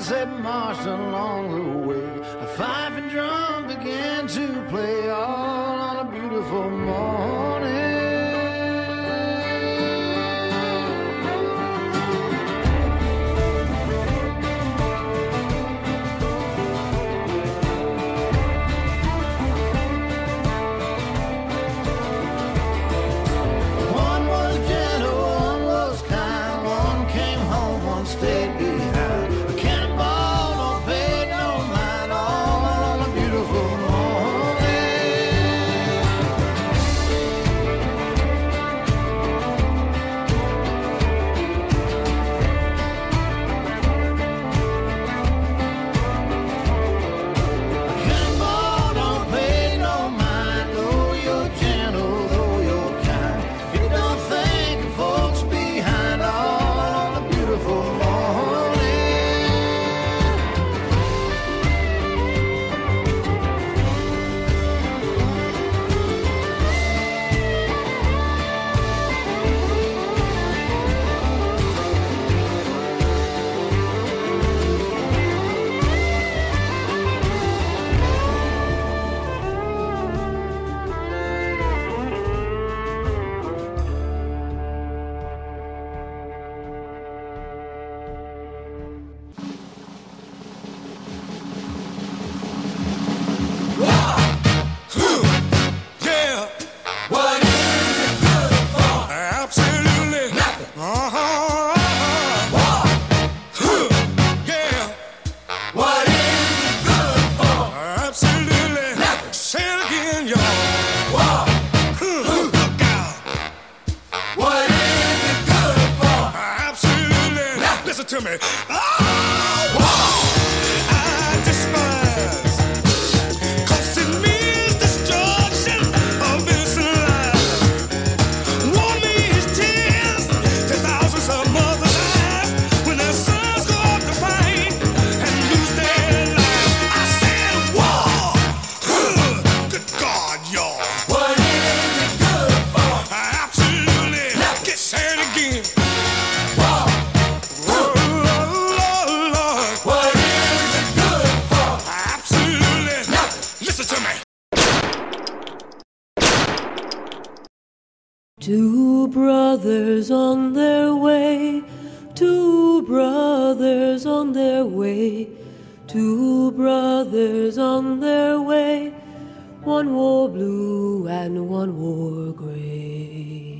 as they marched along the way, a fife and drum began to play all on a beautiful morning. Stayed behind. A cannonball don't pay no mind, all on a beautiful morning. A cannonball don't pay no mind, though you're gentle, though you're kind. You don't think of folks behind, all on a beautiful morning. To me. Oh, I despise, 'cause it means destruction of innocent life. War means tears to thousands of mothers' eyes when their sons go off to fight and lose their lives. I said war. Good God, y'all. What is it good for? Absolutely. Get sad again. Two brothers on their way, two brothers on their way, two brothers on their way. One wore blue and one wore gray.